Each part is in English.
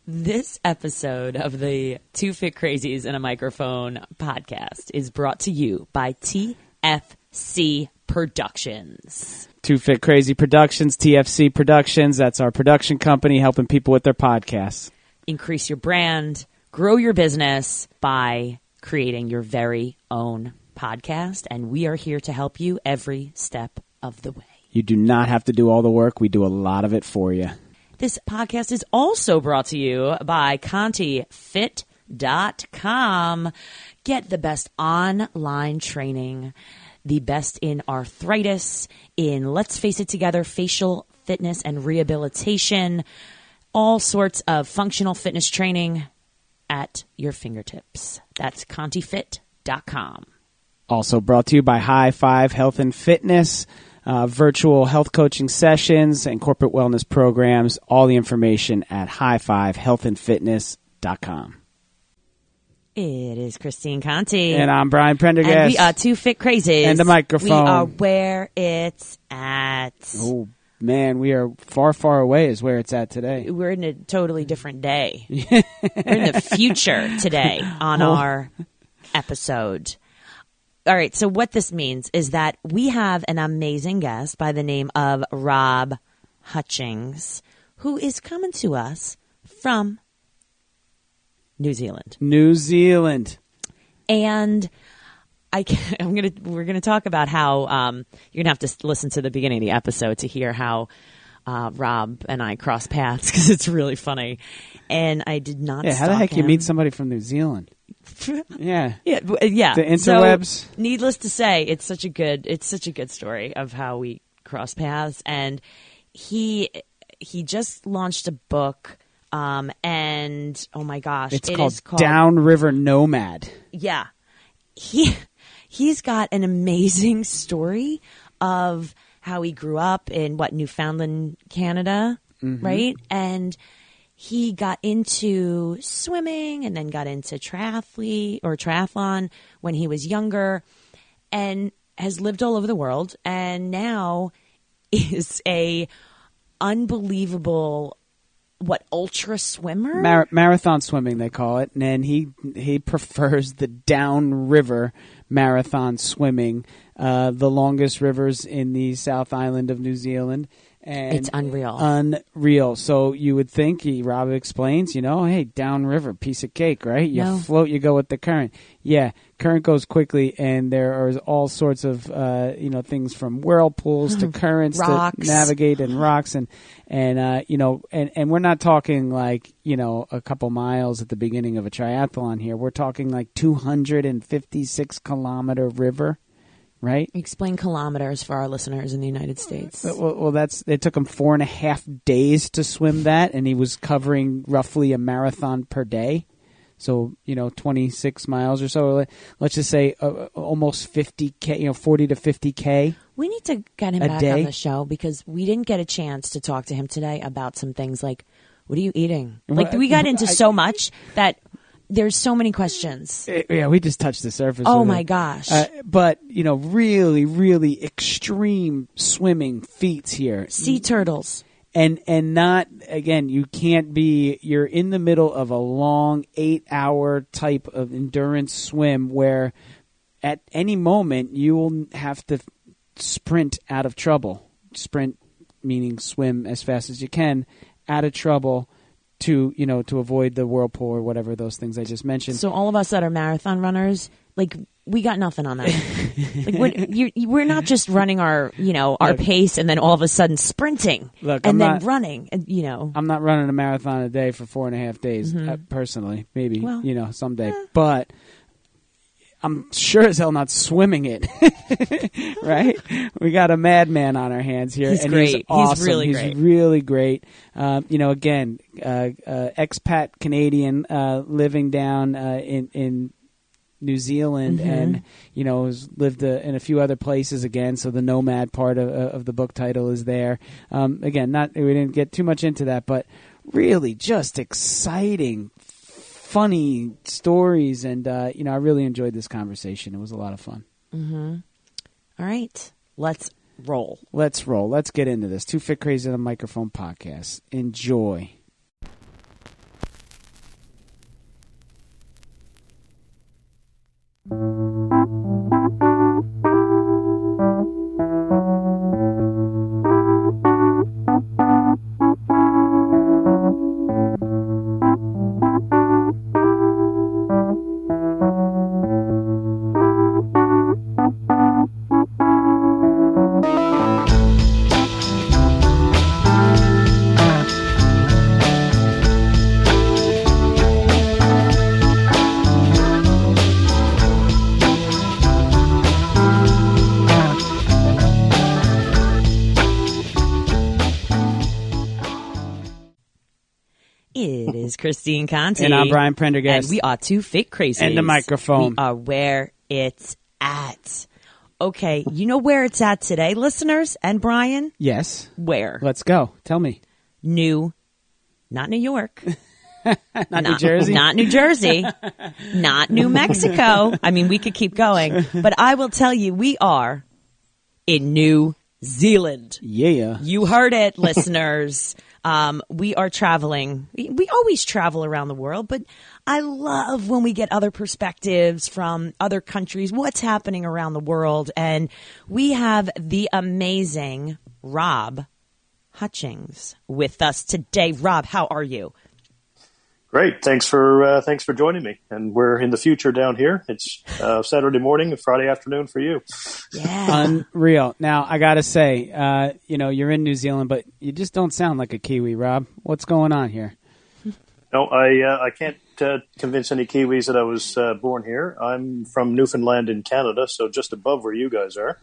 This episode of the Two Fit Crazies and a Microphone podcast is brought to you by TFC Productions. Two Fit Crazy Productions, TFC Productions. That's our production company helping people with their podcasts. Increase your brand, grow your business by creating your very own podcast. And we are here to help you every step of the way. You do not have to do all the work. We do a lot of it for you. This podcast is also brought to you by ContiFit.com. Get the best online training, the best in arthritis, in Let's Face It Together, facial fitness and rehabilitation, all sorts of functional fitness training at your fingertips. That's ContiFit.com. Also brought to you by High Five Health and Fitness. Virtual health coaching sessions and corporate wellness programs. All the information at highfivehealthandfitness.com. It is Christine Conti. And I'm Brian Prendergast. And we are Two Fit Crazies. And the microphone. We are where it's at. Oh, man, we are far, far away is where it's at today. We're in a totally different day. We're in the future today on our episode. All right, so what this means is that we have an amazing guest by the name of Rob Hutchings, who is coming to us from New Zealand. New Zealand. And we're gonna talk about how you're gonna have to listen to the beginning of the episode to hear how Rob and I cross paths because it's really funny. And I did not. Yeah, how the heck you meet somebody from New Zealand? Yeah. Yeah. The interwebs. So, needless to say, it's such a good story of how we cross paths. And he just launched a book. And oh my gosh, it's called Downriver Nomad. Yeah. He's got an amazing story of how he grew up in Newfoundland, Canada, right? And he got into swimming and then got into triathlon when he was younger and has lived all over the world and now is a unbelievable ultra swimmer? Marathon swimming, they call it. And he prefers the downriver marathon swimming, the longest rivers in the South Island of New Zealand. And it's unreal. Unreal. So you would think, Rob explains, hey, downriver, piece of cake, right? You float, you go with the current. Yeah, current goes quickly, and there are all sorts of, things from whirlpools to currents rocks. To navigate and rocks. And we're not talking like, a couple miles at the beginning of a triathlon here. We're talking like 256-kilometer river. Right? Explain kilometers for our listeners in the United States. Well, it took him 4.5 days to swim that, and he was covering roughly a marathon per day. So, 26 miles or so. Let's just say almost 50K, 40 to 50K. We need to get him back on the show because we didn't get a chance to talk to him today about some things like, what are you eating? Like, we got into so much that there's so many questions. Yeah, we just touched the surface. Oh, my gosh. But, really, really extreme swimming feats here. Sea turtles. And not, again, you're in the middle of a long 8-hour type of endurance swim where at any moment you will have to sprint out of trouble. Sprint meaning swim as fast as you can out of trouble. To avoid the whirlpool or whatever those things I just mentioned. So all of us that are marathon runners, like we got nothing on that. We're not just running our pace and then all of a sudden sprinting running. I'm not running a marathon a day for 4.5 days personally. Maybe someday, but I'm sure as hell not swimming it. Right? We got a madman on our hands here. He's and great. He's awesome. He's really great. He's really great. Again, expat Canadian living down in New Zealand and, has lived in a few other places again. So the nomad part of the book title is there. Again, we didn't get too much into that, but really just exciting, funny stories, and I really enjoyed this conversation. It was a lot of fun. All right, let's roll. Let's get into this. Two Fit Crazy on the Microphone podcast. Enjoy. is Christine Conti. And I'm Brian Prendergast. And we are two fake crazies. And the microphone. We are where it's at. Okay, you know where it's at today, listeners? And Brian? Yes. Where? Let's go. Tell me. Not New York. Not New Jersey? Not New Jersey. Not New Mexico. I mean, we could keep going. But I will tell you, we are in New Zealand. Yeah. You heard it, listeners. We are traveling. We always travel around the world, but I love when we get other perspectives from other countries, what's happening around the world. And we have the amazing Rob Hutchings with us today. Rob, how are you? Great. Thanks for joining me. And we're in the future down here. It's Saturday morning and Friday afternoon for you. Yeah. Unreal. Now, I got to say, you're in New Zealand, but you just don't sound like a Kiwi, Rob. What's going on here? No, I can't convince any Kiwis that I was born here. I'm from Newfoundland in Canada, so just above where you guys are.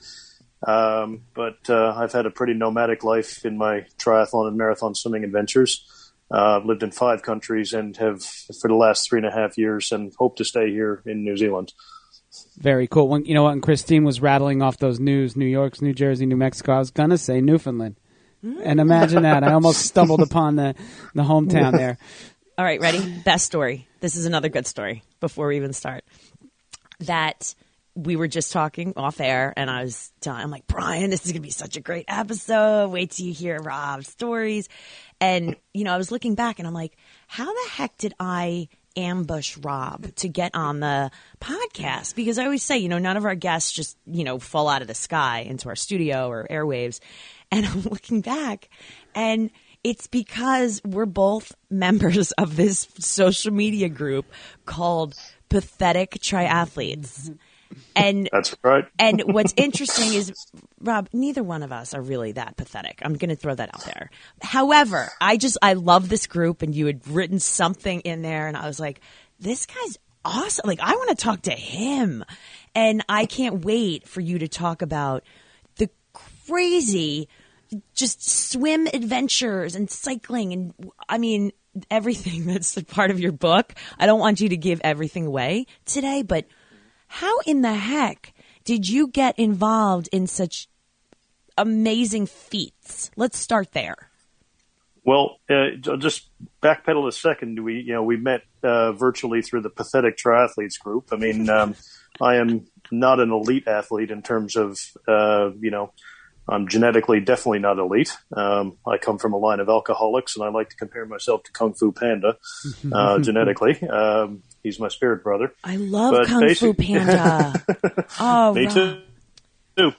But I've had a pretty nomadic life in my triathlon and marathon swimming adventures. I've lived in 5 countries and have for the last 3.5 years and hope to stay here in New Zealand. Very cool. When Christine was rattling off those New York, New Jersey, New Mexico, I was going to say Newfoundland. And imagine that. I almost stumbled upon the hometown there. All right, ready? Best story. This is another good story before we even start. That we were just talking off air, and I'm like, Brian, this is going to be such a great episode. Wait till you hear Rob's stories. And, I was looking back, and I'm like, how the heck did I ambush Rob to get on the podcast? Because I always say, none of our guests just, fall out of the sky into our studio or airwaves. And I'm looking back, and it's because we're both members of this social media group called Pathetic Triathletes. And that's right. And what's interesting is, Rob, neither one of us are really that pathetic. I'm going to throw that out there. However, I love this group, and you had written something in there, and I was like, this guy's awesome. Like, I want to talk to him. And I can't wait for you to talk about the crazy just swim adventures and cycling. And I mean, everything that's a part of your book. I don't want you to give everything away today, but how in the heck did you get involved in such amazing feats? Let's start there. Well, I'll just backpedal a second. We met virtually through the Pathetic Triathletes group. I mean, I am not an elite athlete in terms of, I'm genetically definitely not elite. I come from a line of alcoholics, and I like to compare myself to Kung Fu Panda genetically. He's my spirit brother. I love Kung Fu Panda. Oh, me too.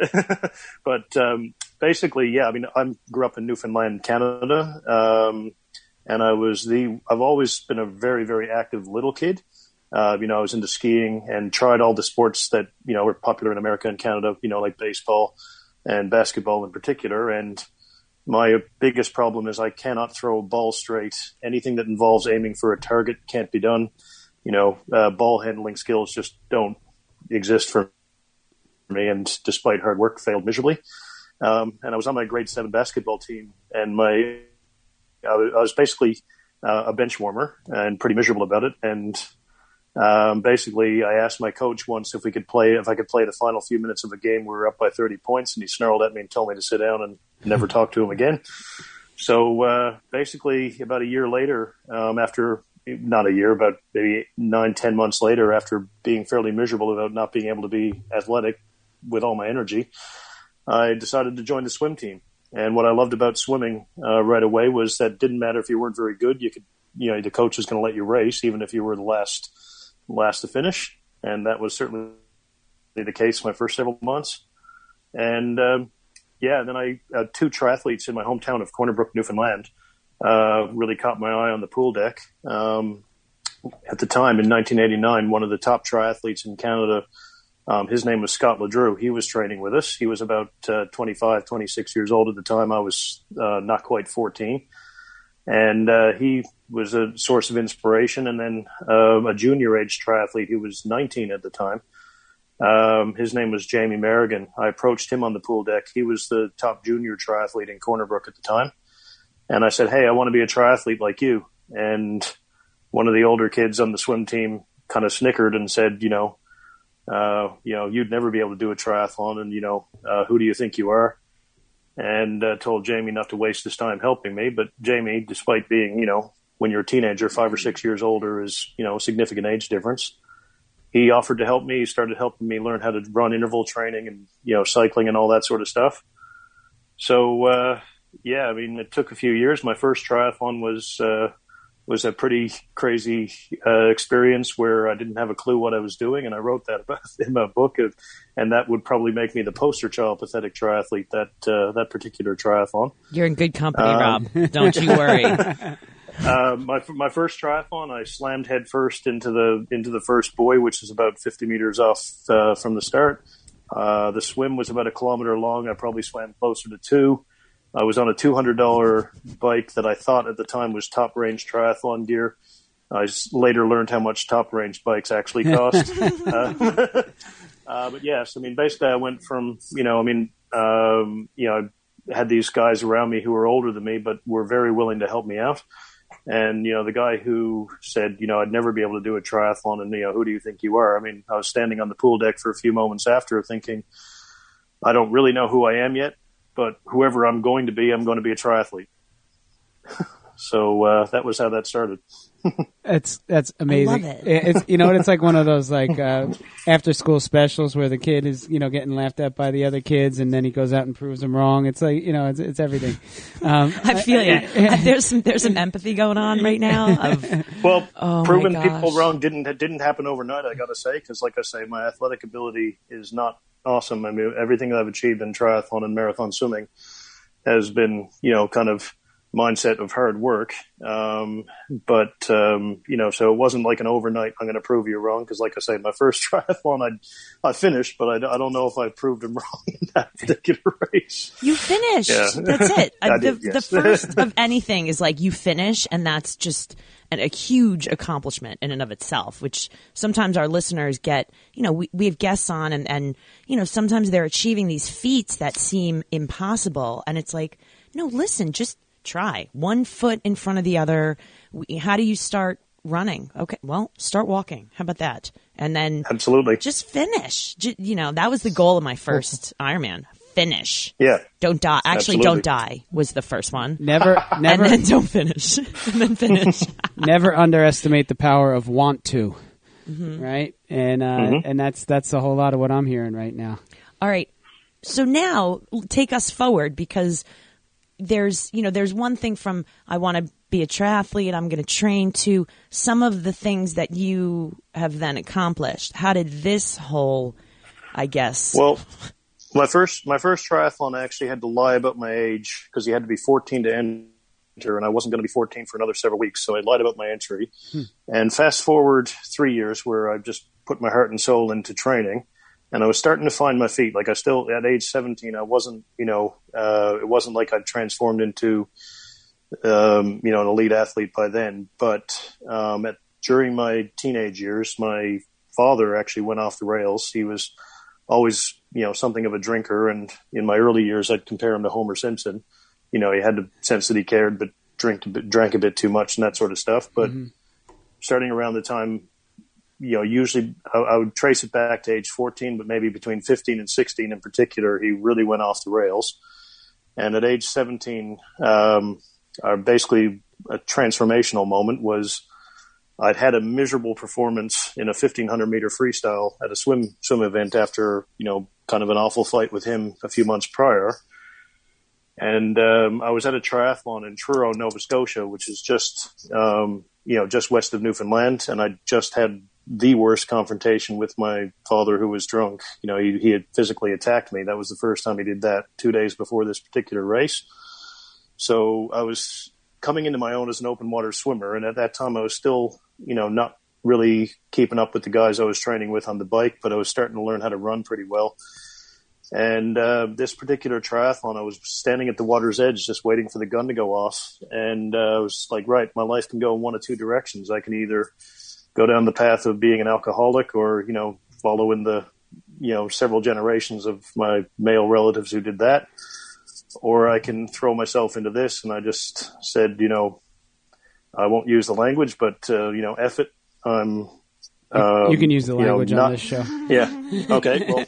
But basically, yeah. I mean, I grew up in Newfoundland, Canada, and I've always been a very, very active little kid. I was into skiing and tried all the sports that were popular in America and Canada. Like baseball and basketball in particular. And my biggest problem is I cannot throw a ball straight. Anything that involves aiming for a target can't be done. Ball handling skills just don't exist for me, and despite hard work, failed miserably. And I was on my grade 7 basketball team, and I was basically a bench warmer and pretty miserable about it. And basically, I asked my coach once if I could play the final few minutes of a game. We were up by 30 points, and he snarled at me and told me to sit down and never talk to him again. So basically, about a year later, about maybe 9-10 months later, after being fairly miserable about not being able to be athletic with all my energy, I decided to join the swim team. And what I loved about swimming right away was that it didn't matter if you weren't very good. You could, the coach was going to let you race, even if you were the last to finish. And that was certainly the case my first several months. And then 2 triathletes in my hometown of Corner Brook, Newfoundland, really caught my eye on the pool deck. At the time, in 1989, one of the top triathletes in Canada, his name was Scott LeDrew. He was training with us. He was about 25, 26 years old at the time. I was not quite 14. And he was a source of inspiration. And then a junior-age triathlete who was 19 at the time. His name was Jamie Merrigan. I approached him on the pool deck. He was the top junior triathlete in Corner Brook at the time. And I said, hey, I want to be a triathlete like you. and one of the older kids on the swim team kind of snickered and said, you'd never be able to do a triathlon, and who do you think you are? And told Jamie not to waste his time helping me. But Jamie, despite being, when you're a teenager, 5 or 6 years older is, a significant age difference. He offered to help me. He started helping me learn how to run interval training and, cycling and all that sort of stuff. So, it took a few years. My first triathlon was a pretty crazy experience where I didn't have a clue what I was doing, and I wrote that about in my book, and that would probably make me the poster child pathetic triathlete, that particular triathlon. You're in good company, Rob. Don't you worry. My first triathlon, I slammed headfirst into the first buoy, which is about 50 meters off from the start. The swim was about 1 kilometer long. I probably swam closer to 2. I was on a $200 bike that I thought at the time was top range triathlon gear. I later learned how much top range bikes actually cost. But yes, basically I went from, I had these guys around me who were older than me, but were very willing to help me out. And, the guy who said, I'd never be able to do a triathlon, and, who do you think you are? I was standing on the pool deck for a few moments after thinking, I don't really know who I am yet, but whoever I'm going to be a triathlete. So that was how that started. That's amazing. I love it. It's like one of those after school specials where the kid is getting laughed at by the other kids, and then he goes out and proves them wrong. It's like it's everything. I feel you. There's some empathy going on right now. Proving people wrong didn't happen overnight. I got to say, because like I say, my athletic ability is not awesome. Everything that I've achieved in triathlon and marathon swimming has been kind of mindset of hard work. So it wasn't like an overnight, I'm going to prove you wrong. Cause like I say, my first triathlon, I finished, but I don't know if I proved him wrong in that particular race. You finished. Yeah. That's it. Yes. The first of anything is like you finish, and that's just a huge accomplishment in and of itself, which sometimes our listeners get, we have guests on and sometimes they're achieving these feats that seem impossible. And it's like, no, listen, just try. One foot in front of the other. How do you start running? Okay, well, start walking. How about that? And then absolutely just finish. That was the goal of my first Ironman. Finish. Yeah. Don't die. Actually, absolutely. Don't die was the first one. Never. And then don't finish. And then finish. Never underestimate the power of want to. Mm-hmm. Right? And that's a whole lot of what I'm hearing right now. All right. So now take us forward, because there's one thing from I want to be a triathlete, I'm going to train, to some of the things that you have then accomplished. How did this whole, I guess? Well, my first triathlon, I actually had to lie about my age because you had to be 14 to enter, and I wasn't going to be 14 for another several weeks, so I lied about my entry. And fast forward 3 years where I just put my heart and soul into training. And I was starting to find my feet. Like at age 17, I wasn't, it wasn't like I'd transformed into, an elite athlete by then. But during my teenage years, my father actually went off the rails. He was always, something of a drinker. And in my early years, I'd compare him to Homer Simpson. He had the sense that he cared, but drank a bit too much and that sort of stuff. But starting around the time, usually I would trace it back to age 14, but maybe between 15 and 16 in particular, he really went off the rails. And at age 17, basically a transformational moment was I'd had a miserable performance in a 1,500 meter freestyle at a swim event after, kind of an awful fight with him a few months prior. And I was at a triathlon in Truro, Nova Scotia, which is just, just west of Newfoundland. And I just had the worst confrontation with my father, who was drunk. He had physically attacked me. That was the first time he did that 2 days before this particular race. So I was coming into my own as an open water swimmer. And at that time I was still, not really keeping up with the guys I was training with on the bike, but I was starting to learn how to run pretty well. And this particular triathlon, I was standing at the water's edge just waiting for the gun to go off. And I was like, right, my life can go in one of two directions. I can either go down the path of being an alcoholic or, follow in the, several generations of my male relatives who did that, or I can throw myself into this. And I just said, I won't use the language, but F it. I'm. You can use the language on this show. Yeah. Okay. Well,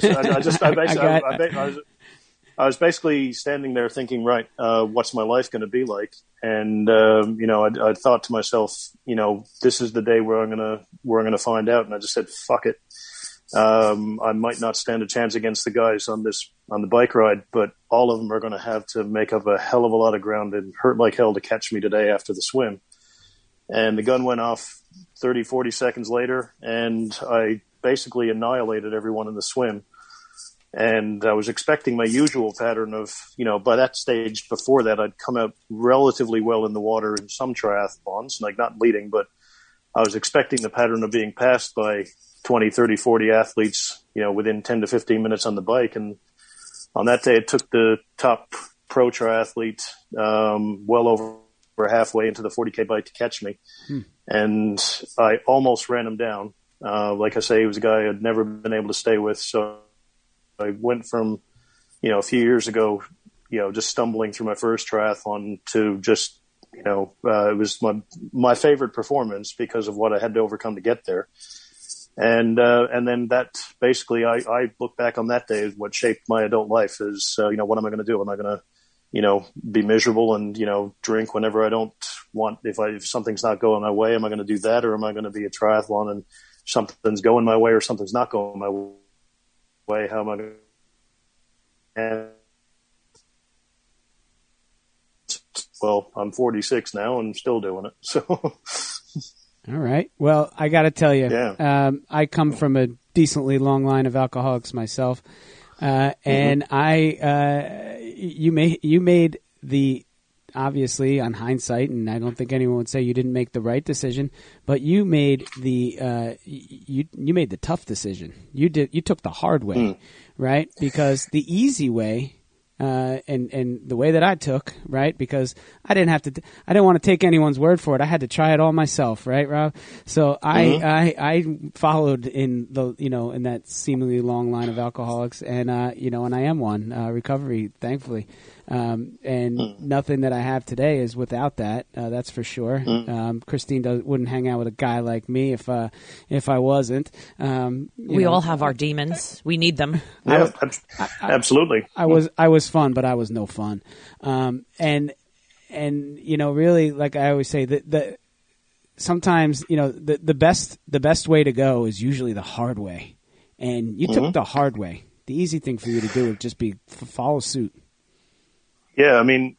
I was basically standing there thinking, right, what's my life going to be like? And I thought to myself, this is the day where I'm gonna find out. And I just said, fuck it. I might not stand a chance against the guys on the bike ride, but all of them are going to have to make up a hell of a lot of ground and hurt like hell to catch me today after the swim. And the gun went off 30, 40 seconds later, and I basically annihilated everyone in the swim. And I was expecting my usual pattern of, by that stage before that, I'd come out relatively well in the water in some triathlons, like not leading, but I was expecting the pattern of being passed by 20, 30, 40 athletes, within 10 to 15 minutes on the bike. And on that day, it took the top pro triathlete well over halfway into the 40K bike to catch me. And I almost ran him down. Like I say, he was a guy I'd never been able to stay with. So I went from, a few years ago, just stumbling through my first triathlon to just, it was my favorite performance because of what I had to overcome to get there. And then that basically, I look back on that day as what shaped my adult life is, what am I going to do? Am I going to, be miserable and, drink whenever I don't want, if something's not going my way, am I going to do that? Or am I going to be a triathlon and something's going my way or something's not going my way? How am I going to? Well, I'm 46 now and still doing it. So. All right. Well, I got to tell you, I come from a decently long line of alcoholics myself. And you made the, obviously on hindsight, and I don't think anyone would say you didn't make the right decision, but you made the, you made the tough decision. You took the hard way, right? Because the easy way, and the way that I took, right? Because I didn't want to take anyone's word for it. I had to try it all myself, right, Rob? So I followed in in that seemingly long line of alcoholics, and and I am one, recovery, thankfully. And nothing that I have today is without that. That's for sure. Christine wouldn't hang out with a guy like me if I wasn't. We all have our demons. We need them. Yeah, absolutely. I was fun, but I was no fun. And really, like I always say, that sometimes the best way to go is usually the hard way, and you took the hard way. The easy thing for you to do would just be follow suit. Yeah, I mean,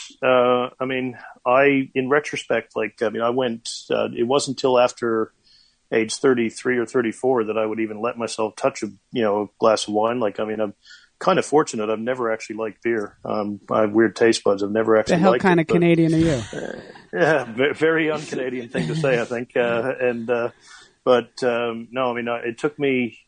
in retrospect, I went, it wasn't until after age 33 or 34 that I would even let myself touch a glass of wine. I'm kind of fortunate. I've never actually liked beer. I have weird taste buds. I've never actually liked it. The hell kind of Canadian are you? Yeah, very un-Canadian thing to say, I think. No, it took me,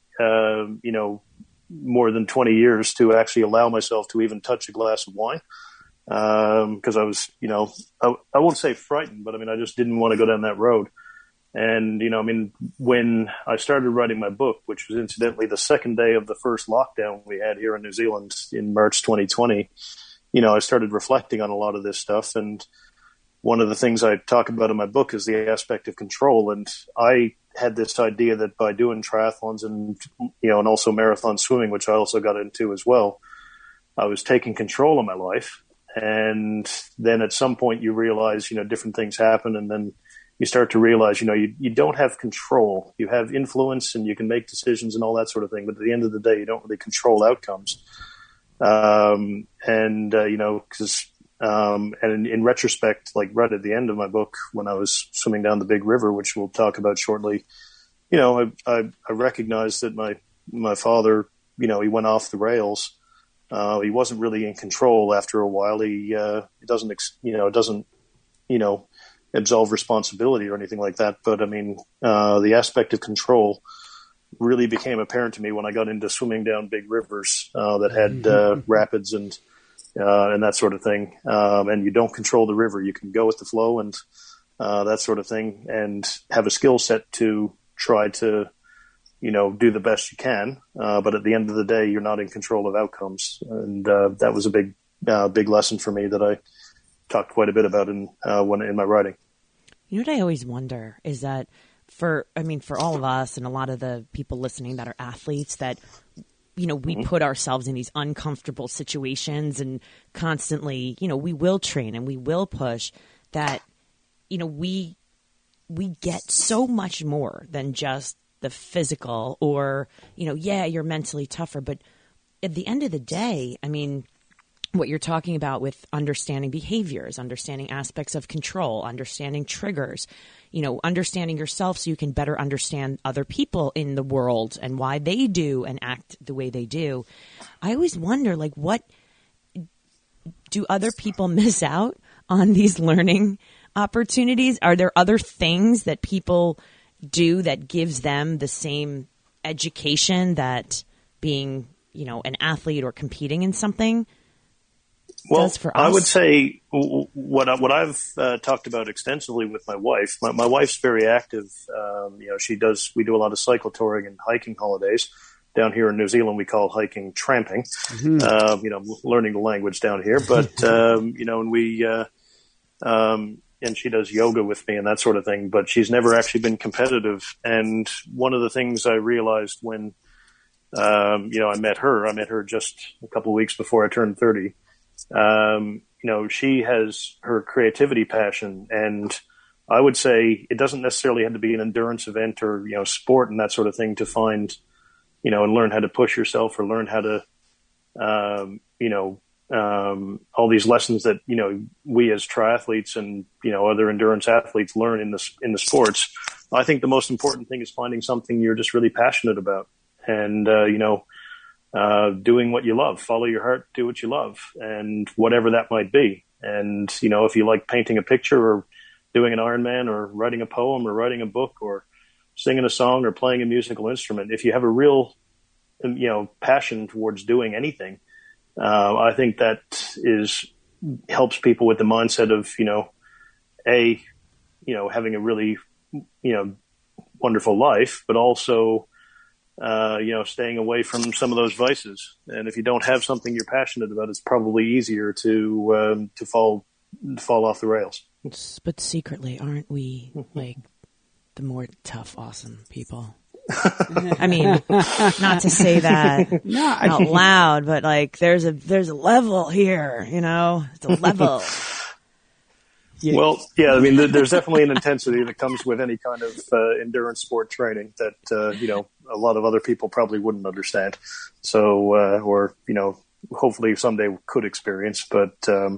more than 20 years to actually allow myself to even touch a glass of wine. Because I was, I won't say frightened, but I just didn't want to go down that road. And, when I started writing my book, which was incidentally the second day of the first lockdown we had here in New Zealand in March 2020, I started reflecting on a lot of this stuff. And one of the things I talk about in my book is the aspect of control. And I had this idea that by doing triathlons and also marathon swimming, which I also got into as well, I was taking control of my life. And then at some point you realize, different things happen. And then you start to realize, you don't have control. You have influence and you can make decisions and all that sort of thing. But at the end of the day, you don't really control outcomes. And in retrospect, like right at the end of my book, when I was swimming down the big river, which we'll talk about shortly, I recognized that my father, he went off the rails. He wasn't really in control after a while. He doesn't absolve responsibility or anything like that. But the aspect of control really became apparent to me when I got into swimming down big rivers that had rapids and that sort of thing. And you don't control the river. You can go with the flow and that sort of thing, and have a skill set to try to do the best you can. But at the end of the day, you're not in control of outcomes. And that was a big lesson for me that I talked quite a bit about in my writing. You know what I always wonder is that for all of us and a lot of the people listening that are athletes, that, we put ourselves in these uncomfortable situations and constantly, we will train and we will push that, we get so much more than just the physical or, you're mentally tougher. But at the end of the day, what you're talking about with understanding behaviors, understanding aspects of control, understanding triggers, understanding yourself so you can better understand other people in the world and why they do and act the way they do. I always wonder, what do other people miss out on these learning opportunities? Are there other things that people do that gives them the same education that being, an athlete or competing in something does for us? I would say what I've talked about extensively with my wife. My wife's very active. We do a lot of cycle touring and hiking holidays. Down here in New Zealand, we call hiking tramping. Learning the language down here. But, and she does yoga with me and that sort of thing, but she's never actually been competitive. And one of the things I realized when, I met her just a couple of weeks before I turned 30. She has her creativity passion, and I would say it doesn't necessarily have to be an endurance event or, sport and that sort of thing to find, and learn how to push yourself or learn how to, all these lessons that, we as triathletes and, other endurance athletes learn in the sports. I think the most important thing is finding something you're just really passionate about and, doing what you love, follow your heart, do what you love, and whatever that might be. And, if you like painting a picture or doing an Ironman or writing a poem or writing a book or singing a song or playing a musical instrument, if you have a real, passion towards doing anything, I think that helps people with the mindset of, having a really, wonderful life, but also, staying away from some of those vices. And if you don't have something you're passionate about, it's probably easier to fall off the rails. But secretly, aren't we the more tough, awesome people? Not to say that out loud, but there's a level here, it's a level. Yeah. Well, yeah, there's definitely an intensity that comes with any kind of endurance sport training that, a lot of other people probably wouldn't understand. So, hopefully someday could experience. But,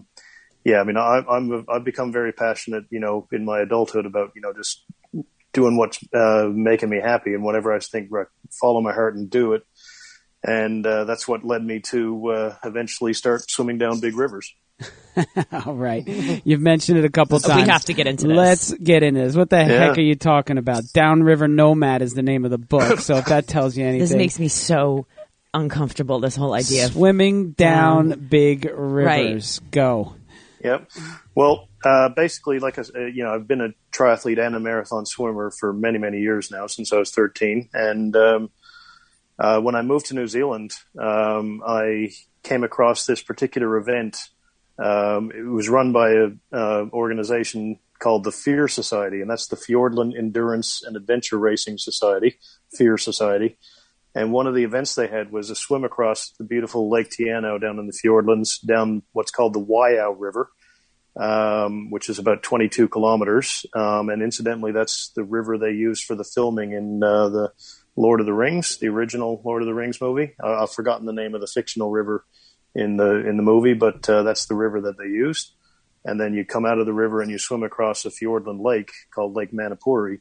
I've become very passionate, in my adulthood about, just doing what's making me happy, and whatever I think, right, follow my heart and do it. And that's what led me to eventually start swimming down big rivers. All right. You've mentioned it a couple times. We have to get into this. Let's get into this. What the heck are you talking about? Downriver Nomad is the name of the book, so if that tells you anything. This makes me so uncomfortable, this whole idea of swimming down big rivers. Right. Go. Yep. Well, basically, like I said, I've been a triathlete and a marathon swimmer for many, many years now, since I was 13. And when I moved to New Zealand, I came across this particular event. It was run by an organization called the FEAR Society, and that's the Fiordland Endurance and Adventure Racing Society, FEAR Society. And one of the events they had was a swim across the beautiful Lake Te Anau down in the Fiordlands, down what's called the Waiau River, which is about 22 kilometers. And incidentally, that's the river they used for the filming in the Lord of the Rings, the original Lord of the Rings movie. I've forgotten the name of the fictional river in the movie, but that's the river that they used. And then you come out of the river and you swim across a Fiordland lake called Lake Manapuri.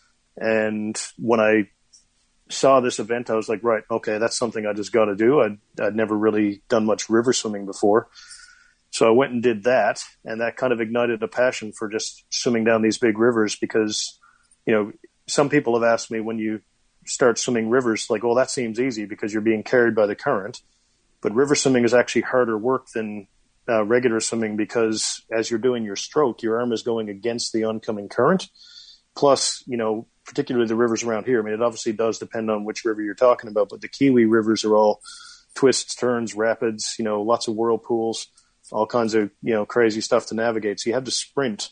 And when I saw this event, I was like, right, okay, that's something I just got to do. I'd never really done much river swimming before. So I went and did that, and that kind of ignited a passion for just swimming down these big rivers because, some people have asked me when you start swimming rivers, like, well, that seems easy because you're being carried by the current. But river swimming is actually harder work than regular swimming because as you're doing your stroke, your arm is going against the oncoming current. Plus, particularly the rivers around here, it obviously does depend on which river you're talking about, but the Kiwi rivers are all twists, turns, rapids, lots of whirlpools, all kinds of, crazy stuff to navigate. So you have to sprint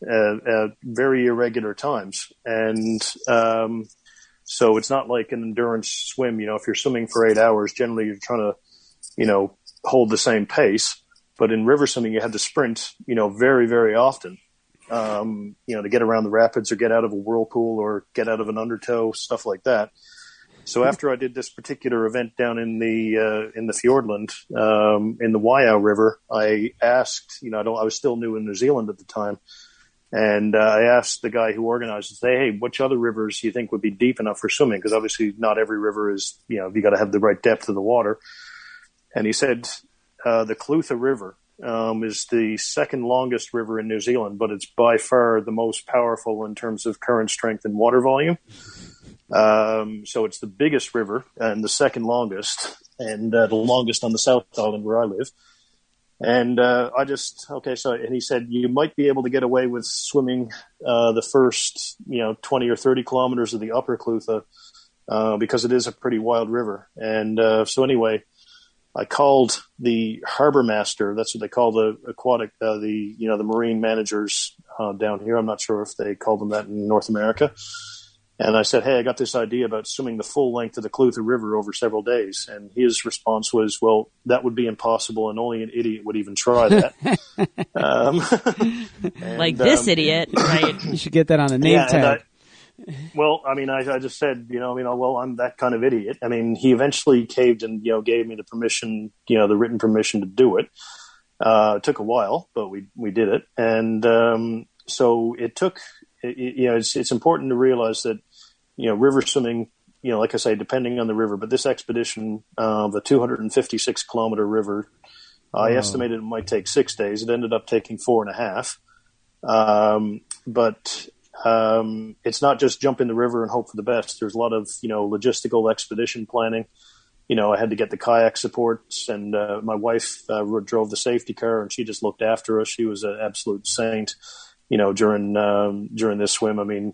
at very irregular times. And so it's not like an endurance swim. If you're swimming for 8 hours, generally you're trying to, hold the same pace. But in river swimming, you had to sprint, very, very often, to get around the rapids or get out of a whirlpool or get out of an undertow, stuff like that. So after I did this particular event down in the Fiordland, in the Waiau River, I asked, I was still new in New Zealand at the time. And I asked the guy who organized it, hey, which other rivers do you think would be deep enough for swimming? Because obviously not every river is, you got to have the right depth of the water. And he said the Clutha River is the second longest river in New Zealand, but it's by far the most powerful in terms of current strength and water volume. So it's the biggest river and the second longest, and the longest on the South Island where I live. And and he said you might be able to get away with swimming the first 20 or 30 kilometers of the upper Clutha because it is a pretty wild river. And so anyway, I called the harbor master. That's what they call the aquatic, the marine managers down here. I'm not sure if they call them that in North America. And I said, hey, I got this idea about swimming the full length of the Clutha River over several days. And his response was, well, that would be impossible, and only an idiot would even try that. This idiot, right? You should get that on a name tag. I just said, I'm that kind of idiot. I mean, he eventually caved and, gave me the permission, the written permission to do it. It took a while, but we did it. And so it took, it's important to realize that, river swimming, like I say, depending on the river, but this expedition, the 256 kilometer river, I estimated it might take 6 days. It ended up taking 4.5. But it's not just jump in the river and hope for the best. There's a lot of, logistical expedition planning. I had to get the kayak supports, and my wife drove the safety car, and she just looked after us. She was an absolute saint, during this swim. I mean,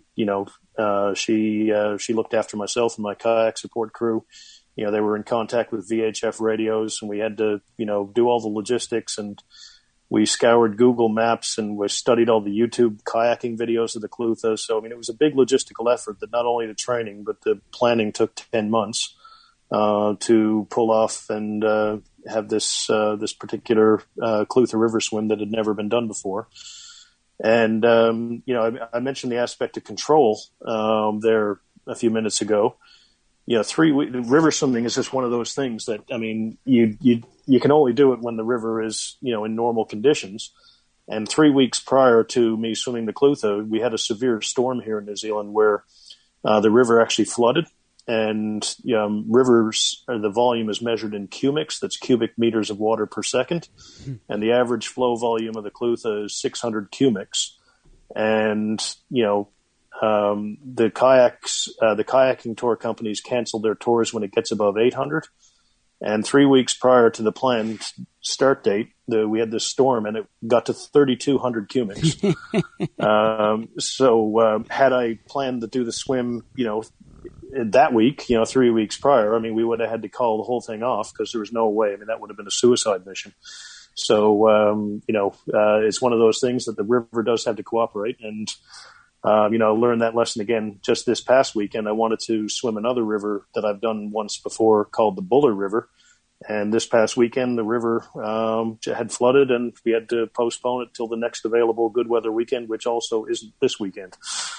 she looked after myself and my kayak support crew. They were in contact with VHF radios, and we had to, do all the logistics, and we scoured Google Maps, and we studied all the YouTube kayaking videos of the Clutha. So, I mean, it was a big logistical effort that not only the training, but the planning took 10 months to pull off and have this particular Clutha River swim that had never been done before. And, I mentioned the aspect of control there a few minutes ago. River swimming is just one of those things that, I mean, you can only do it when the river is, in normal conditions. And 3 weeks prior to me swimming the Clutha, we had a severe storm here in New Zealand where the river actually flooded. And rivers, the volume is measured in cubics. That's cubic meters of water per second. And the average flow volume of the Clutha is 600 cubics. And, the kayaking tour companies cancel their tours when it gets above 800. And 3 weeks prior to the planned start date, we had this storm, and it got to 3,200 cubics. So had I planned to do the swim, that week, 3 weeks prior, I mean, we would have had to call the whole thing off because there was no way. I mean, that would have been a suicide mission. So, it's one of those things that the river does have to cooperate. And, learned that lesson again just this past weekend. I wanted to swim another river that I've done once before called the Buller River. And this past weekend, the river had flooded, and we had to postpone it till the next available good weather weekend, which also isn't this weekend.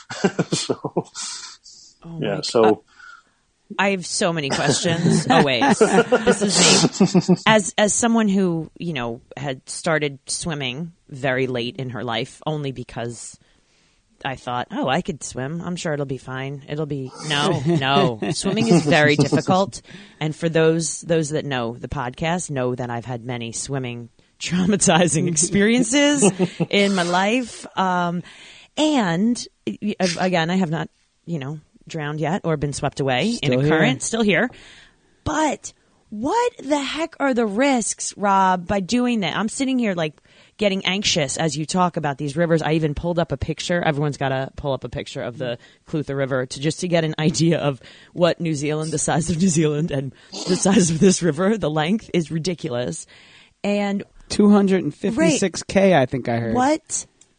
So I have so many questions. Oh wait, this is me. As someone who had started swimming very late in her life, only because I thought, I could swim. I'm sure it'll be fine. No. Swimming is very difficult. And for those that know the podcast know that I've had many swimming traumatizing experiences in my life. And again, I have not, drowned yet or been swept away in a current. Still here. But what the heck are the risks, Rob, by doing that? I'm sitting here getting anxious as you talk about these rivers. I even pulled up a picture. Everyone's got to pull up a picture of the Clutha River to get an idea of what New Zealand, the size of New Zealand, and the size of this river, the length is ridiculous. And 256K, I think I heard. What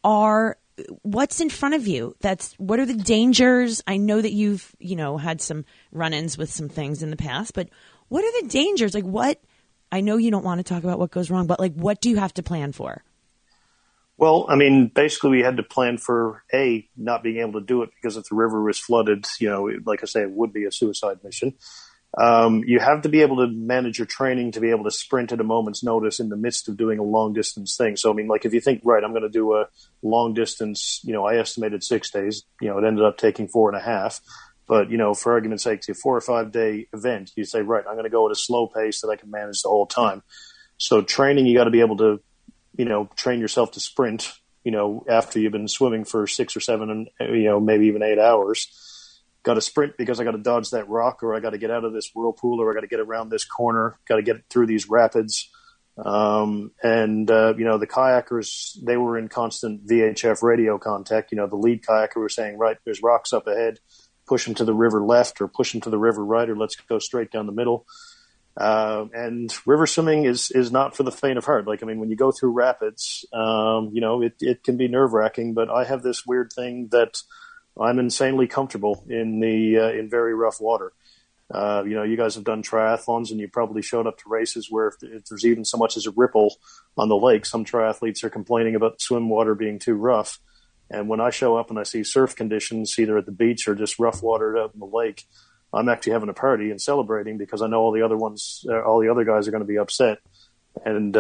what's in front of you? What are the dangers? I know that you've, had some run-ins with some things in the past, but what are the dangers? Like I know you don't want to talk about what goes wrong, but like, what do you have to plan for? Well, I mean, basically we had to plan for not being able to do it because if the river was flooded, like I say, it would be a suicide mission. You have to be able to manage your training to be able to sprint at a moment's notice in the midst of doing a long distance thing. So, I mean, like if you think, right, I'm going to do a long distance, I estimated 6 days, it ended up taking 4.5. But, for argument's sake, it's a 4 or 5 day event. You say, right, I'm going to go at a slow pace that I can manage the whole time. So training, you got to be able to, train yourself to sprint, after you've been swimming for 6 or 7 and, maybe even 8 hours. Got to sprint because I got to dodge that rock, or I got to get out of this whirlpool, or I got to get around this corner, got to get through these rapids. The kayakers, they were in constant VHF radio contact. The lead kayaker was saying, right, there's rocks up ahead, push them to the river left or push them to the river right, or let's go straight down the middle. And river swimming is not for the faint of heart. Like, I mean, when you go through rapids, it can be nerve wracking, but I have this weird thing that I'm insanely comfortable in in very rough water. You guys have done triathlons and you probably showed up to races where if there's even so much as a ripple on the lake, some triathletes are complaining about swim water being too rough. And when I show up and I see surf conditions, either at the beach or just rough water out in the lake, I'm actually having a party and celebrating because I know all the other guys are going to be upset. And,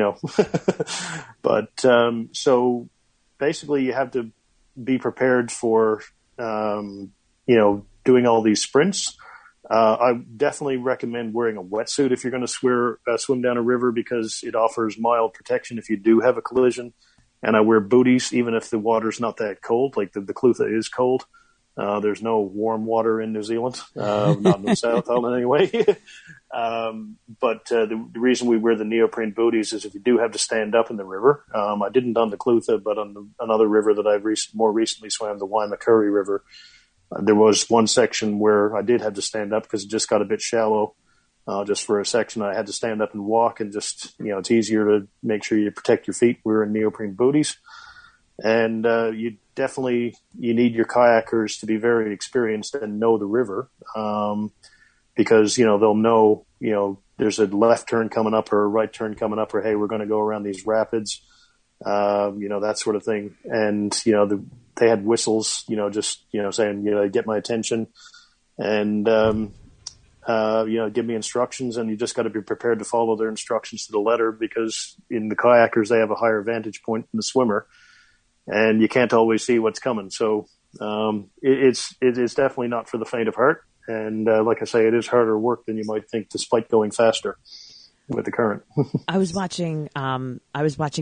so basically you have to be prepared for, doing all these sprints. I definitely recommend wearing a wetsuit if you're going to swim down a river because it offers mild protection if you do have a collision. And I wear booties even if the water's not that cold, like the Clutha is cold. There's no warm water in New Zealand, not in the South Island anyway. But the reason we wear the neoprene booties is if you do have to stand up in the river. I didn't on the Clutha, but on another river that I've more recently swam, the Waimakuri River, there was one section where I did have to stand up because it just got a bit shallow. Just for a section, I had to stand up and walk, and just, it's easier to make sure you protect your feet. We're in neoprene booties. And you need your kayakers to be very experienced and know the river, because they'll know there's a left turn coming up or a right turn coming up, or hey, we're going to go around these rapids, that sort of thing. And they had whistles, saying get my attention, and give me instructions, and you just got to be prepared to follow their instructions to the letter, because in the kayakers they have a higher vantage point than the swimmer. And you can't always see what's coming. So it's definitely not for the faint of heart. And like I say, it is harder work than you might think, despite going faster with the current. I was watching some of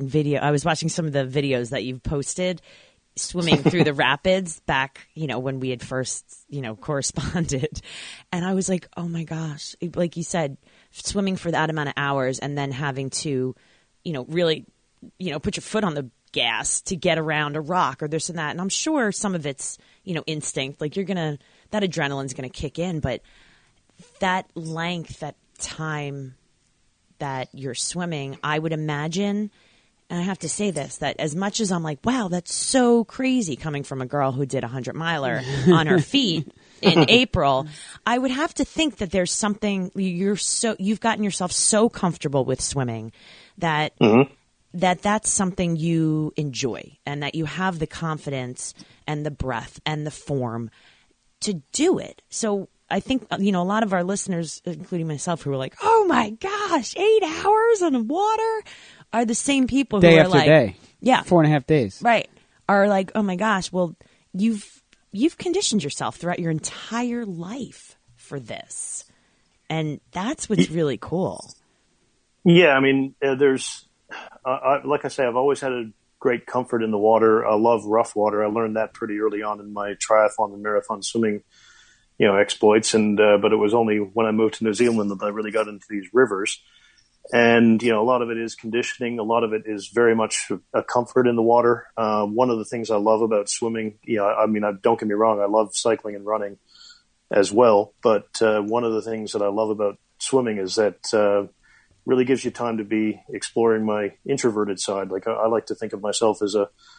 the videos that you've posted swimming through the rapids back, when we had first, corresponded. And I was like, oh my gosh, like you said, swimming for that amount of hours and then having to, really, put your foot on the gas to get around a rock or this and that. And I'm sure some of it's, instinct, like that adrenaline's going to kick in, but that length, that time that you're swimming, I would imagine, and I have to say this, that as much as I'm like, wow, that's so crazy coming from a girl who did a 100-miler on her feet in April, I would have to think that there's something, you've gotten yourself so comfortable with swimming that that's something you enjoy, and that you have the confidence and the breath and the form to do it. So I think, a lot of our listeners, including myself, who are like, oh my gosh, 8 hours on the water, are the same people who are like, day. Yeah, 4.5 days. Right. Are like, oh my gosh, well, you've conditioned yourself throughout your entire life for this. And that's what's really cool. Yeah. I mean, like I say, I've always had a great comfort in the water. I love rough water. I learned that pretty early on in my triathlon and marathon swimming, exploits. And, but it was only when I moved to New Zealand that I really got into these rivers. And, a lot of it is conditioning. A lot of it is very much a comfort in the water. One of the things I love about swimming, don't get me wrong, I love cycling and running as well. But one of the things that I love about swimming is that really gives you time to be exploring my introverted side. Like I like to think of myself as a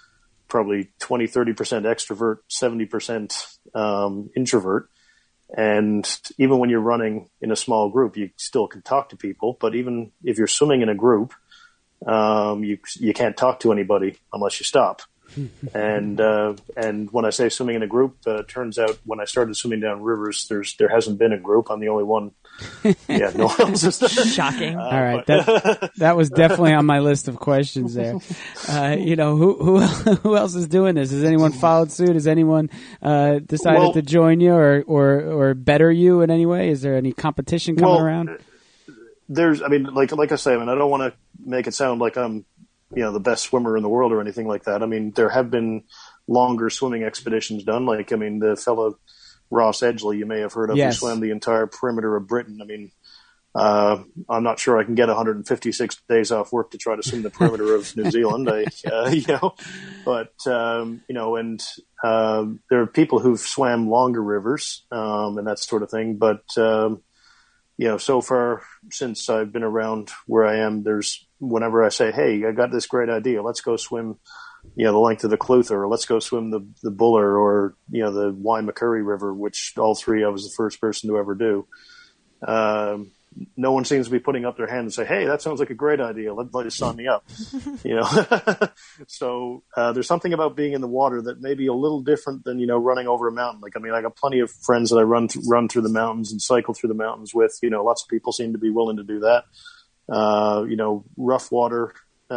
probably 20-30% extrovert, 70% introvert. And even when you're running in a small group, you still can talk to people. But even if you're swimming in a group, you can't talk to anybody unless you stop. And when I say swimming in a group, turns out when I started swimming down rivers, there hasn't been a group. I'm the only one. Yeah, no one else is there. Shocking. All right, that was definitely on my list of questions there. Who else is doing this? Has anyone followed suit? Has anyone decided to join you or better you in any way? Is there any competition coming around? Like I say, I don't want to make it sound like I'm the best swimmer in the world or anything like that. I mean, there have been longer swimming expeditions done. The fellow Ross Edgley, you may have heard of, who swam the entire perimeter of Britain. I mean, I'm not sure I can get 156 days off work to try to swim the perimeter of New Zealand. There are people who've swam longer rivers, and that sort of thing. But, so far since I've been around where I am, whenever I say, hey, I got this great idea, let's go swim, the length of the Clutha, or let's go swim the Buller, or, the Waimakuri River, which all three I was the first person to ever do. No one seems to be putting up their hand and say, hey, that sounds like a great idea. Let you sign me up. So there's something about being in the water that may be a little different than, running over a mountain. I got plenty of friends that I run through the mountains and cycle through the mountains with. Lots of people seem to be willing to do that. Rough water,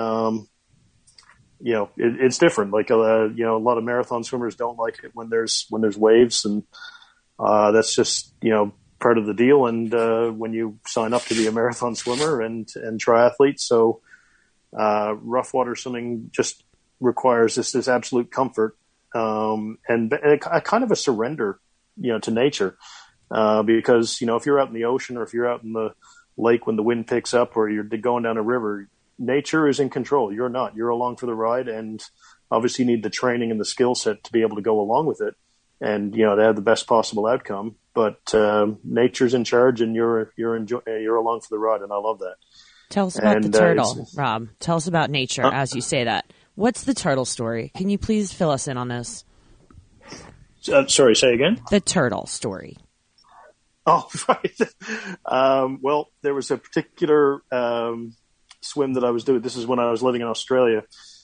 it's different. A lot of marathon swimmers don't like it when there's waves, and that's just, part of the deal. And when you sign up to be a marathon swimmer and triathlete, so rough water swimming just requires this absolute comfort, and a kind of a surrender, to nature, because if you're out in the ocean, or if you're out in the lake when the wind picks up, or you're going down a river, nature is in control. You're not. You're along for the ride, and obviously you need the training and the skill set to be able to go along with it, and to have the best possible outcome. But nature's in charge, and you're along for the ride, and I love that. Tell us about the turtle, Rob. Tell us about nature as you say that. What's the turtle story? Can you please fill us in on this? Sorry, say again? The turtle story. Oh, right. Well, there was a particular swim that I was doing. This is when I was living in Australia.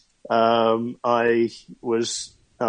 I was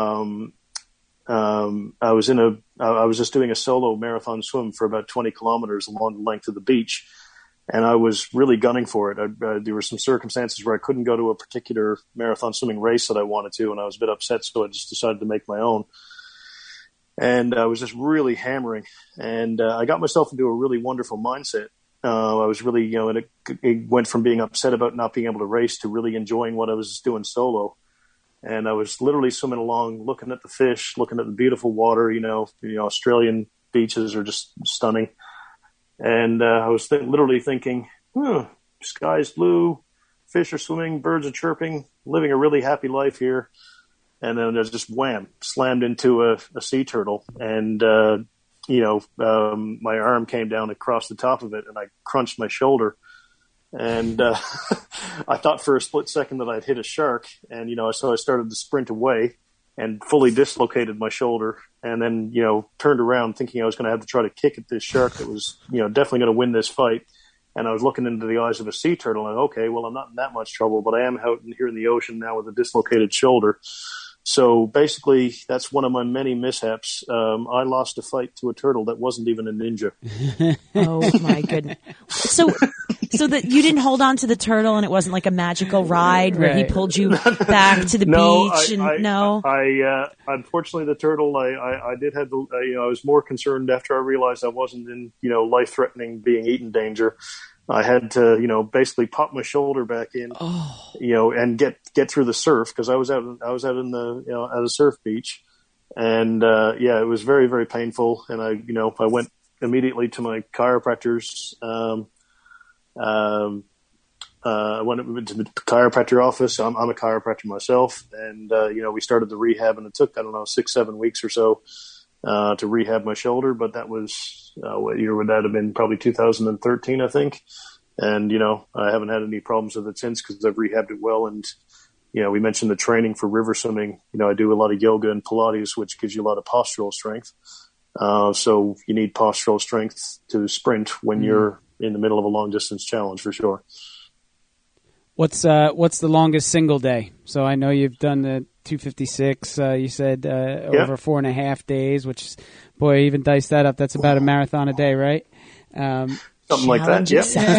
just doing a solo marathon swim for about 20 kilometers along the length of the beach, and I was really gunning for it. There were some circumstances where I couldn't go to a particular marathon swimming race that I wanted to, and I was a bit upset, so I just decided to make my own. And I was just really hammering, and I got myself into a really wonderful mindset. I was really, it went from being upset about not being able to race to really enjoying what I was doing solo. And I was literally swimming along, looking at the fish, looking at the beautiful water. Australian beaches are just stunning. And I was literally thinking, sky's blue, fish are swimming, birds are chirping, living a really happy life here. And then there's just wham, slammed into a sea turtle. And, my arm came down across the top of it, and I crunched my shoulder. And I thought for a split second that I'd hit a shark. And, so I started to sprint away and fully dislocated my shoulder. And then, turned around thinking I was going to have to try to kick at this shark that was, definitely going to win this fight. And I was looking into the eyes of a sea turtle, and okay, well, I'm not in that much trouble, but I am out here in the ocean now with a dislocated shoulder. So basically, that's one of my many mishaps. I lost a fight to a turtle that wasn't even a ninja. Oh my goodness! So that you didn't hold on to the turtle, and it wasn't like a magical ride where he pulled you back to the beach. Unfortunately, the turtle, I did have I was more concerned after I realized I wasn't in life-threatening, being eaten danger. I had to, basically pop my shoulder back in, and get through the surf, because I was out in the, at a surf beach. And, it was very, very painful. And I went immediately to my chiropractor's, I went to the chiropractor office. I'm a chiropractor myself. And, we started the rehab, and it took, 6-7 weeks or so, to rehab my shoulder. But that was, what year would that have been? Probably 2013, I think. And, I haven't had any problems with it since, because I've rehabbed it well. And, we mentioned the training for river swimming. I do a lot of yoga and Pilates, which gives you a lot of postural strength. So you need postural strength to sprint when you're in the middle of a long distance challenge, for sure. What's the longest single day? So I know you've done the 256. You said over 4.5 days, which is, boy, even dice that up. That's about a marathon a day, right? Something like that.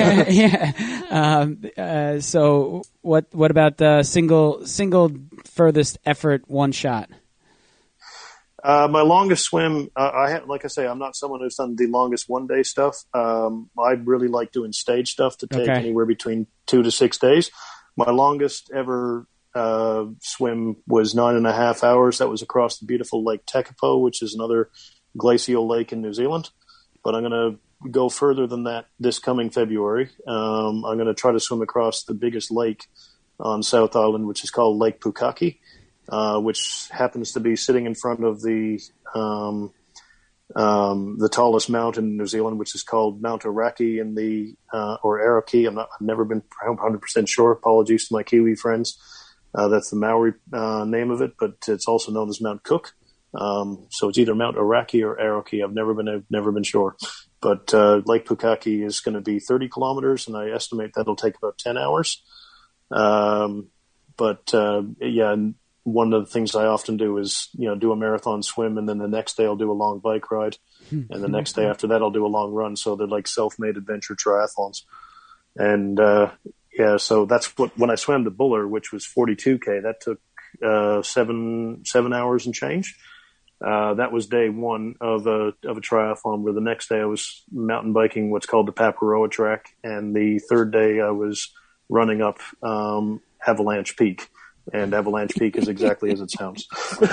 Yeah. So what about single furthest effort one shot? My longest swim, like I say, I'm not someone who's done the longest one day stuff. I really like doing stage stuff to take anywhere between 2 to 6 days. My longest ever swim was 9.5 hours. That was across the beautiful Lake Tekapo, which is another glacial lake in New Zealand. But I'm going to go further than that this coming February. I'm going to try to swim across the biggest lake on South Island, which is called Lake Pukaki. Which happens to be sitting in front of the tallest mountain in New Zealand, which is called Mount Araki or Araki. I've never been 100% sure. Apologies to my Kiwi friends. That's the Maori name of it, but it's also known as Mount Cook. So it's either Mount Araki or Araki. I've never been sure. But Lake Pukaki is going to be 30 kilometers, and I estimate that'll take about 10 hours. One of the things I often do is, do a marathon swim, and then the next day I'll do a long bike ride, and the next day after that I'll do a long run. So they're like self-made adventure triathlons. And so that's when I swam the Buller, which was 42K, that took 7 hours and change. That was day one of a triathlon, where the next day I was mountain biking what's called the Paparoa track, and the third day I was running up Avalanche Peak. And Avalanche Peak is exactly as it sounds.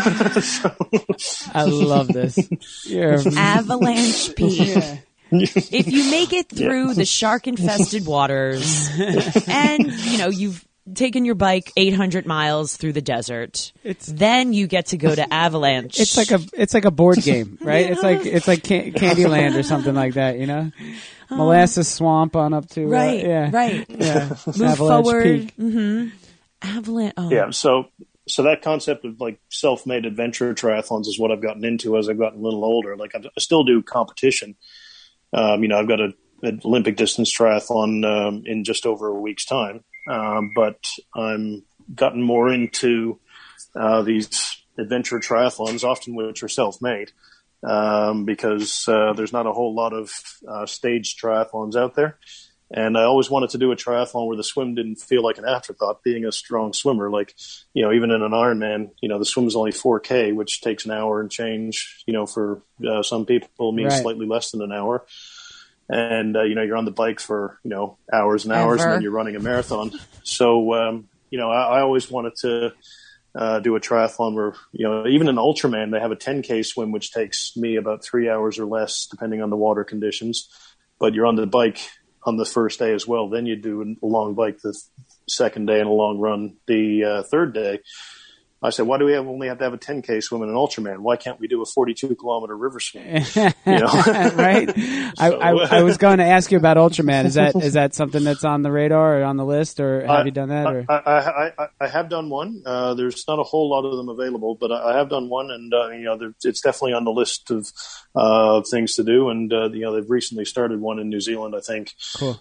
I love this. Avalanche Peak. Yeah. If you make it through the shark-infested waters, and you've taken your bike 800 miles through the desert, then you get to go to Avalanche. It's like a board game, right? It's like Candyland or something like that, Molasses Swamp on up to right. Yeah. Move Avalanche forward. Peak. Mm-hmm. Avalanche. Oh. Yeah, so that concept of like self-made adventure triathlons is what I've gotten into as I've gotten a little older. Like I still do competition. I've got an Olympic distance triathlon in just over a week's time, but I'm gotten more into these adventure triathlons, often which are self-made, because there's not a whole lot of staged triathlons out there. And I always wanted to do a triathlon where the swim didn't feel like an afterthought, being a strong swimmer. Like, even in an Ironman, the swim is only 4K, which takes an hour and change, for some people means slightly less than an hour. And, you're on the bike for, hours and hours, and then you're running a marathon. So, I always wanted to do a triathlon where, even an Ultraman, they have a 10K swim, which takes me about 3 hours or less, depending on the water conditions. But you're on the bike on the first day as well. Then you do a long bike the second day and a long run the third day. I said, why do we only have to have a 10K swim in an Ultraman? Why can't we do a 42-kilometer river swim? Right? So, I was going to ask you about Ultraman. Is that something that's on the radar or on the list, or have you done that? Or? I have done one. There's not a whole lot of them available, but I have done one, and it's definitely on the list of things to do. And they've recently started one in New Zealand, I think. Cool.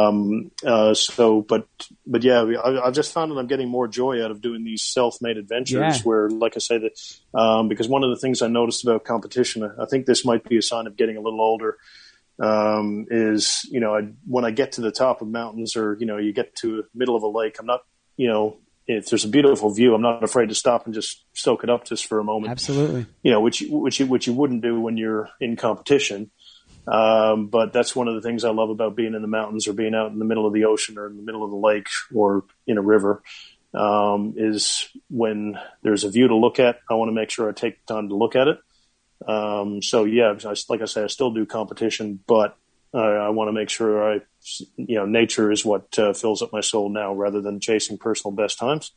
But yeah, I've just found that I'm getting more joy out of doing these self-made adventures. Where, like I say, that because one of the things I noticed about competition, I think this might be a sign of getting a little older, is when I get to the top of mountains, or you get to the middle of a lake, I'm not if there's a beautiful view, I'm not afraid to stop and just soak it up just for a moment. Absolutely. Which you wouldn't do when you're in competition. But that's one of the things I love about being in the mountains, or being out in the middle of the ocean, or in the middle of the lake, or in a river. Is when there's a view to look at, I want to make sure I take the time to look at it. Like I say, I still do competition, but I want to make sure nature is what fills up my soul now, rather than chasing personal best times.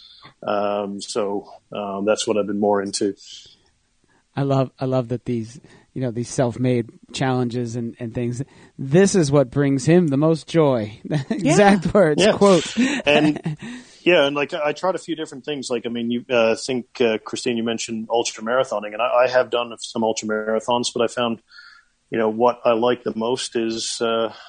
That's what I've been more into. I love that these self-made challenges and things. This is what brings him the most joy. Exact words, quote. Yeah, and like I tried a few different things. Like, I mean, you think Christine, you mentioned ultra marathoning, and I have done some ultra marathons, but I found, what I like the most is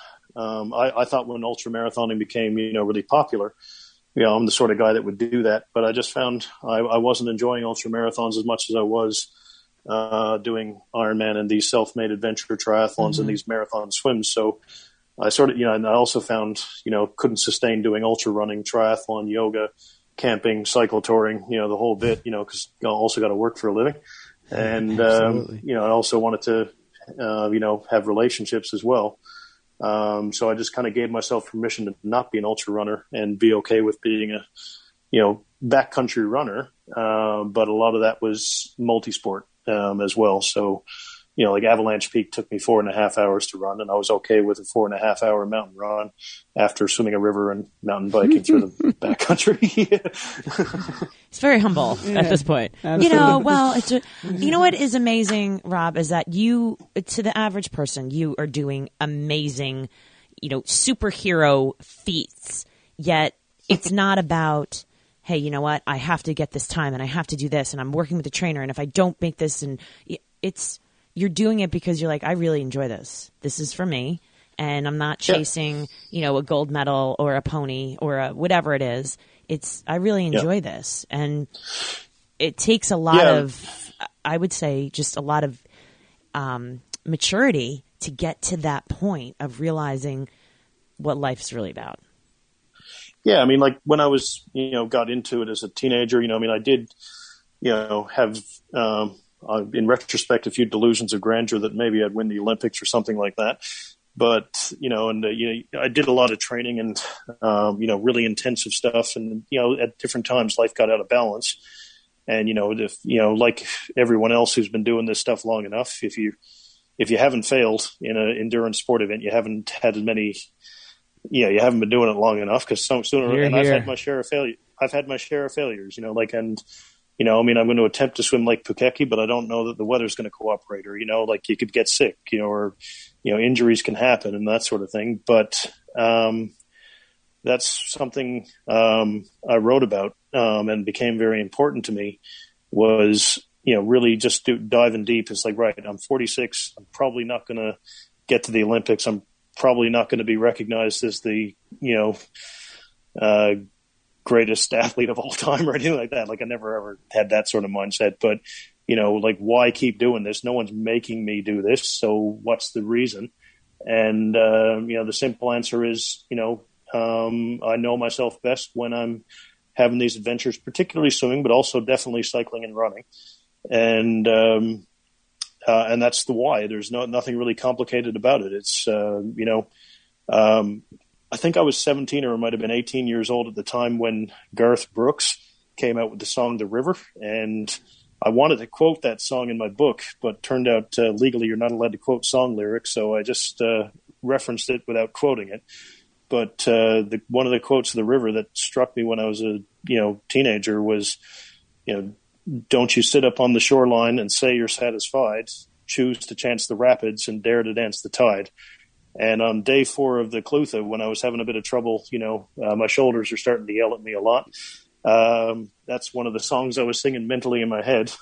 I thought when ultra marathoning became really popular, I'm the sort of guy that would do that. But I just found I wasn't enjoying ultra marathons as much as I was doing Ironman and these self-made adventure triathlons and these marathon swims. So I sort of, and I also found, couldn't sustain doing ultra running, triathlon, yoga, camping, cycle touring, the whole bit, because I also got to work for a living. And, I also wanted to, have relationships as well. So I just kind of gave myself permission to not be an ultra runner and be okay with being a, backcountry runner. But a lot of that was multi-sport, as well. So, like Avalanche Peak took me 4.5 hours to run, and I was okay with a 4.5 hour mountain run after swimming a river and mountain biking through the backcountry. It's very humble at this point. Absolutely. You know what is amazing, Rob, is that you, to the average person, you are doing amazing, superhero feats, yet it's not about, hey, you know what, I have to get this time and I have to do this and I'm working with the trainer, and if I don't make this, and you're doing it because you're like, I really enjoy this. This is for me, and I'm not chasing, a gold medal or a pony or whatever it is. I really enjoy this, and it takes a lot of, I would say, just a lot of maturity to get to that point of realizing what life's really about. Yeah, I mean, like when I was, got into it as a teenager, I did, have. In retrospect, a few delusions of grandeur that maybe I'd win the Olympics or something like that. But, I did a lot of training and, really intensive stuff. And, at different times, life got out of balance. And, if, like everyone else who's been doing this stuff long enough, if you haven't failed in an endurance sport event, you haven't had as many, you haven't been doing it long enough, because I've had my share of failure. I've had my share of failures, I'm going to attempt to swim Lake Pukeki, but I don't know that the weather's going to cooperate, or, you could get sick, or, injuries can happen and that sort of thing. But that's something I wrote about and became very important to me, was, really just diving deep. It's like, right, I'm 46. I'm probably not going to get to the Olympics. I'm probably not going to be recognized as the, greatest athlete of all time or anything like that. Like, I never ever had that sort of mindset, but like, why keep doing this? No one's making me do this. So what's the reason? And, the simple answer is, I know myself best when I'm having these adventures, particularly swimming, but also definitely cycling and running. And that's the why. There's nothing really complicated about it. It's, I think I was 17 or it might have been 18 years old at the time when Garth Brooks came out with the song The River. And I wanted to quote that song in my book, but turned out legally you're not allowed to quote song lyrics. So I just referenced it without quoting it. But one of the quotes of The River that struck me when I was a teenager was, don't you sit up on the shoreline and say you're satisfied. Choose to chance the rapids and dare to dance the tide. And on day 4 of the Clutha, when I was having a bit of trouble, my shoulders are starting to yell at me a lot. That's one of the songs I was singing mentally in my head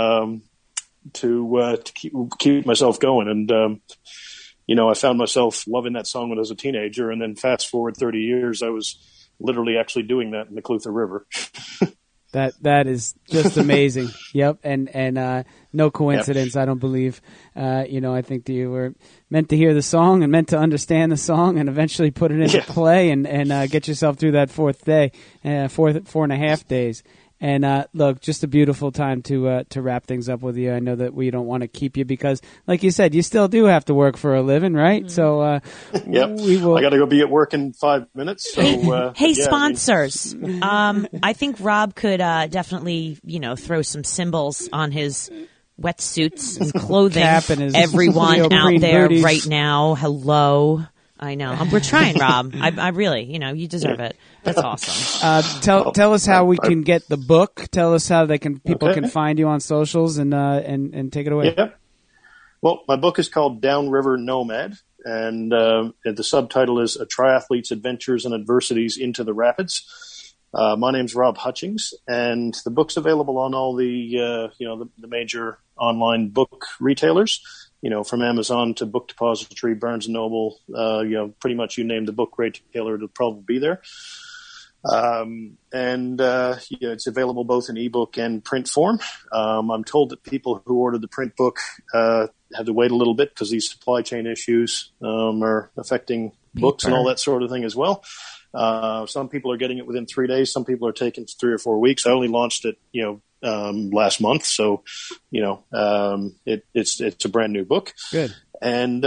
to keep myself going. And, I found myself loving that song when I was a teenager. And then fast forward 30 years, I was literally actually doing that in the Clutha River. That is just amazing. Yep, and no coincidence. Yep. I don't believe. I think that you were meant to hear the song and meant to understand the song, and eventually put it into play and get yourself through that 4th day, 4.5 days. And look, just a beautiful time to wrap things up with you. I know that we don't want to keep you because, like you said, you still do have to work for a living, right? So we will. I got to go be at work in 5 minutes. So hey, sponsors! I think Rob could definitely throw some symbols on his wetsuits and clothing. Cap and his everyone out there booties. Right now. Hello. I know. We're trying, Rob. I really, you deserve it. That's awesome. Tell us how we can get the book. Tell us how people can find you on socials and take it away. Yeah. Well, my book is called Downriver Nomad, and the subtitle is A Triathlete's Adventures and Adversities into the Rapids. My name's Rob Hutchings, and the book's available on all the the major online book retailers. From Amazon to Book Depository, Barnes & Noble, pretty much you name the book retailer, it'll probably be there. It's available both in ebook and print form. I'm told that people who ordered the print book had to wait a little bit because these supply chain issues are affecting books and all that sort of thing as well. Some people are getting it within 3 days. Some people are taking 3 or 4 weeks. I only launched it, last month. So, it's a brand new book. Good. And,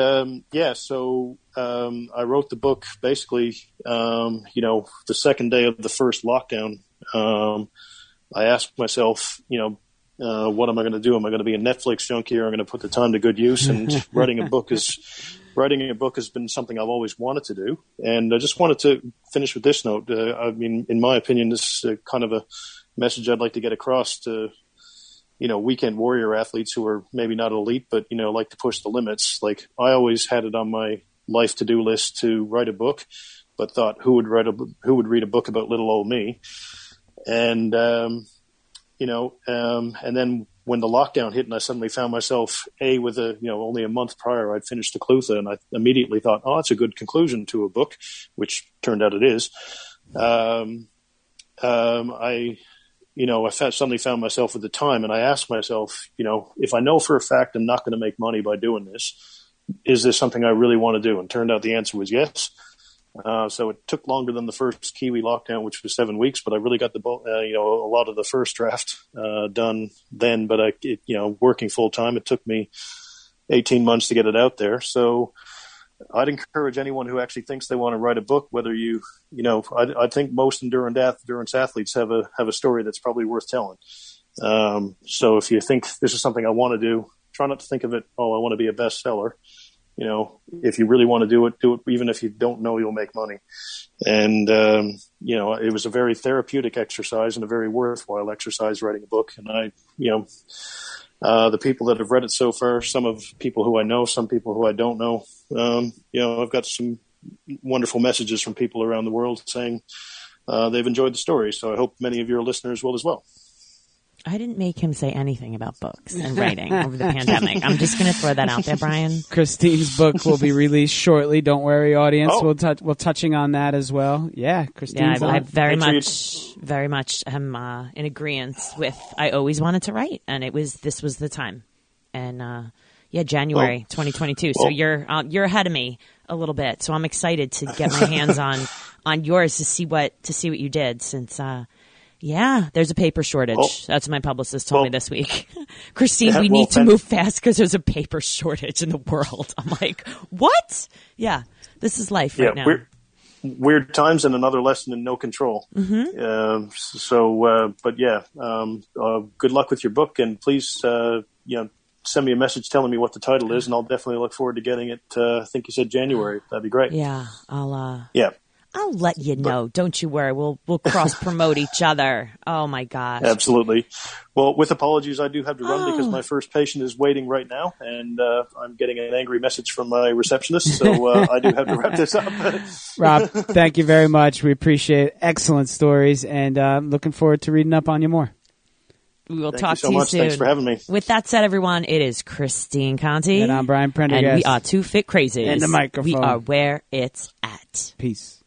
I wrote the book basically, the second day of the first lockdown. I asked myself, what am I going to do? Am I going to be a Netflix junkie, or am I going to put the time to good use? And writing a book has been something I've always wanted to do. And I just wanted to finish with this note. In my opinion, this is kind of a message I'd like to get across to, weekend warrior athletes who are maybe not elite, but, like to push the limits. Like, I always had it on my life to-do list to write a book, but thought who would read a book about little old me? And, and then when the lockdown hit and I suddenly found myself with only a month prior, I'd finished the Clutha, and I immediately thought, oh, that's a good conclusion to a book, which turned out it is. I suddenly found myself at the time, and I asked myself, if I know for a fact I'm not going to make money by doing this, is this something I really want to do? And turned out the answer was yes. So it took longer than the first Kiwi lockdown, which was 7 weeks, but I really got a lot of the first draft done then. But working full time, it took me 18 months to get it out there. So I'd encourage anyone who actually thinks they want to write a book, whether I think most endurance athletes have a story that's probably worth telling. So if you think this is something I want to do, try not to think of it, I want to be a bestseller. If you really want to do it, even if you don't know you'll make money. And, it was a very therapeutic exercise and a very worthwhile exercise writing a book. And the people that have read it so far, some of people who I know, some people who I don't know, I've got some wonderful messages from people around the world saying they've enjoyed the story. So I hope many of your listeners will as well. I didn't make him say anything about books and writing over the pandemic. I'm just going to throw that out there, Brian. Christine's book will be released shortly. Don't worry, audience. We're touching on that as well. Yeah, Christine's I very much am in agreement with. I always wanted to write, and this was the time. And January 2022. So you're ahead of me a little bit. So I'm excited to get my hands on yours to see what you did since. There's a paper shortage. That's what my publicist told me this week. Christine, we need to move fast because there's a paper shortage in the world. I'm like, what? Yeah, this is life right now. Weird times and another lesson in no control. Mm-hmm. Good luck with your book, and please, send me a message telling me what the title is, and I'll definitely look forward to getting it. I think you said January. That'd be great. Yeah, I'll let you know. Don't you worry. We'll cross promote each other. Oh my gosh. Absolutely. Well, with apologies, I do have to run because my first patient is waiting right now, and I'm getting an angry message from my receptionist. So I do have to wrap this up. Rob, thank you very much. We appreciate excellent stories, and looking forward to reading up on you more. We will Thank talk you so to you much. soon. Thanks for having me. With that said, everyone, it is Christine Conti. And I'm Brian Prendergast. And we are Two Fit Crazies. And the microphone. We are where it's at. Peace.